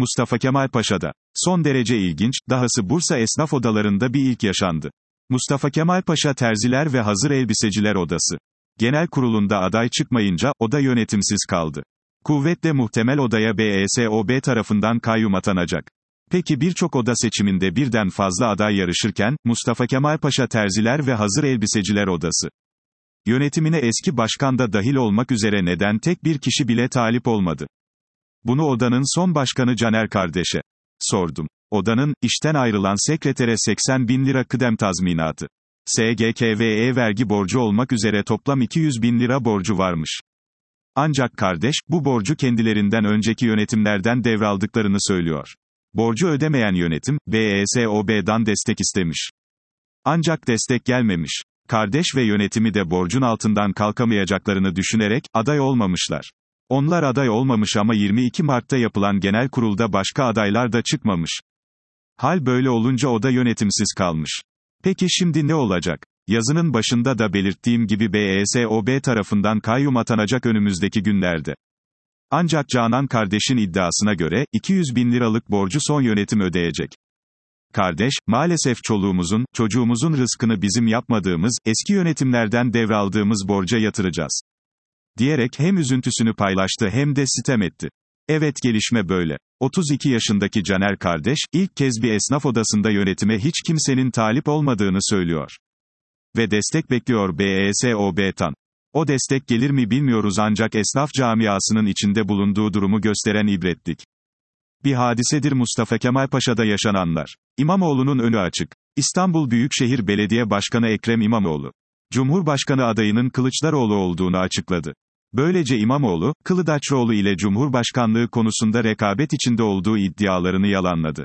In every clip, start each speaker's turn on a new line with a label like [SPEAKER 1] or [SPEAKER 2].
[SPEAKER 1] Mustafa Kemal Paşa'da. Son derece ilginç, dahası Bursa esnaf odalarında bir ilk yaşandı. Mustafa Kemal Paşa Terziler ve Hazır Elbiseciler Odası. Genel kurulunda aday çıkmayınca, oda yönetimsiz kaldı. Kuvvetle muhtemel odaya BESOB tarafından kayyum atanacak. Peki birçok oda seçiminde birden fazla aday yarışırken, Mustafa Kemal Paşa Terziler ve Hazır Elbiseciler Odası yönetimine eski başkan da dahil olmak üzere neden tek bir kişi bile talip olmadı? Bunu odanın son başkanı Caner kardeşe sordum. Odanın, işten ayrılan sekretere 80 bin lira kıdem tazminatı, SGK ve vergi borcu olmak üzere toplam 200 bin lira borcu varmış. Ancak kardeş, bu borcu kendilerinden önceki yönetimlerden devraldıklarını söylüyor. Borcu ödemeyen yönetim, BESOB'dan destek istemiş. Ancak destek gelmemiş. Kardeş ve yönetimi de borcun altından kalkamayacaklarını düşünerek, aday olmamışlar. Onlar aday olmamış ama 22 Mart'ta yapılan genel kurulda başka adaylar da çıkmamış. Hal böyle olunca oda yönetimsiz kalmış. Peki şimdi ne olacak? Yazının başında da belirttiğim gibi BESOB tarafından kayyum atanacak önümüzdeki günlerde. Ancak Canan kardeşin iddiasına göre, 200 bin liralık borcu son yönetim ödeyecek. Kardeş, maalesef çoluğumuzun, çocuğumuzun rızkını bizim yapmadığımız, eski yönetimlerden devraldığımız borca yatıracağız, diyerek hem üzüntüsünü paylaştı hem de sitem etti. Evet, gelişme böyle. 32 yaşındaki Caner kardeş, ilk kez bir esnaf odasında yönetime hiç kimsenin talip olmadığını söylüyor. Ve destek bekliyor BESOB'tan. O destek gelir mi bilmiyoruz ancak esnaf camiasının içinde bulunduğu durumu gösteren ibretlik bir hadisedir Mustafa Kemal Paşa'da yaşananlar. İmamoğlu'nun önü açık. İstanbul Büyükşehir Belediye Başkanı Ekrem İmamoğlu, Cumhurbaşkanı adayının Kılıçdaroğlu olduğunu açıkladı. Böylece İmamoğlu, Kılıçdaroğlu ile Cumhurbaşkanlığı konusunda rekabet içinde olduğu iddialarını yalanladı.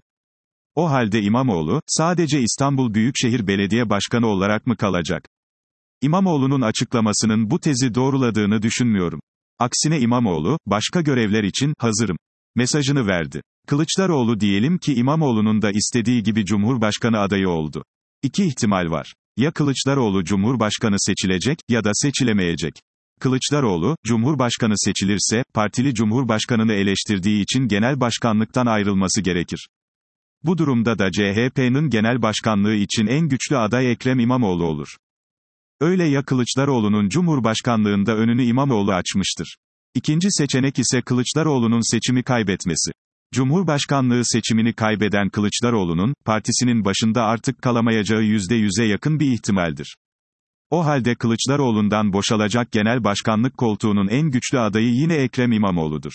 [SPEAKER 1] O halde İmamoğlu, sadece İstanbul Büyükşehir Belediye Başkanı olarak mı kalacak? İmamoğlu'nun açıklamasının bu tezi doğruladığını düşünmüyorum. Aksine İmamoğlu, başka görevler için hazırım mesajını verdi. Kılıçdaroğlu diyelim ki İmamoğlu'nun da istediği gibi Cumhurbaşkanı adayı oldu. İki ihtimal var. Ya Kılıçdaroğlu Cumhurbaşkanı seçilecek, ya da seçilemeyecek. Kılıçdaroğlu, Cumhurbaşkanı seçilirse, partili Cumhurbaşkanını eleştirdiği için genel başkanlıktan ayrılması gerekir. Bu durumda da CHP'nin genel başkanlığı için en güçlü aday Ekrem İmamoğlu olur. Öyle ya Kılıçdaroğlu'nun Cumhurbaşkanlığında önünü İmamoğlu açmıştır. İkinci seçenek ise Kılıçdaroğlu'nun seçimi kaybetmesi. Cumhurbaşkanlığı seçimini kaybeden Kılıçdaroğlu'nun, partisinin başında artık kalamayacağı %100'e yakın bir ihtimaldir. O halde Kılıçdaroğlu'ndan boşalacak genel başkanlık koltuğunun en güçlü adayı yine Ekrem İmamoğlu'dur.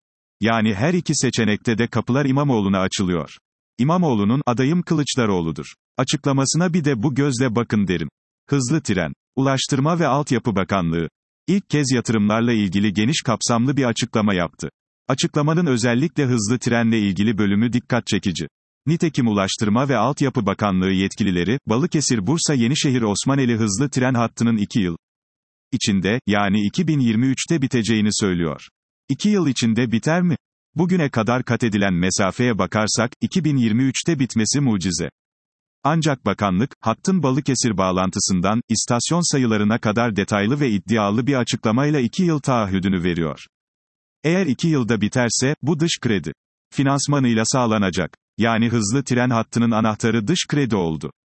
[SPEAKER 1] Yani her iki seçenekte de kapılar İmamoğlu'na açılıyor. İmamoğlu'nun, adayım Kılıçdaroğlu'dur açıklamasına bir de bu gözle bakın derim. Hızlı tren. Ulaştırma ve Altyapı Bakanlığı İlk kez yatırımlarla ilgili geniş kapsamlı bir açıklama yaptı. Açıklamanın özellikle hızlı trenle ilgili bölümü dikkat çekici. Nitekim Ulaştırma ve Altyapı Bakanlığı yetkilileri, Balıkesir-Bursa Yenişehir-Osmaneli hızlı tren hattının 2 yıl içinde, yani 2023'te biteceğini söylüyor. 2 yıl içinde biter mi? Bugüne kadar kat edilen mesafeye bakarsak, 2023'te bitmesi mucize. Ancak bakanlık, hattın Balıkesir bağlantısından, istasyon sayılarına kadar detaylı ve iddialı bir açıklamayla 2 yıl taahhüdünü veriyor. Eğer 2 yılda biterse, bu dış kredi finansmanıyla sağlanacak. Yani hızlı tren hattının anahtarı dış kredi oldu.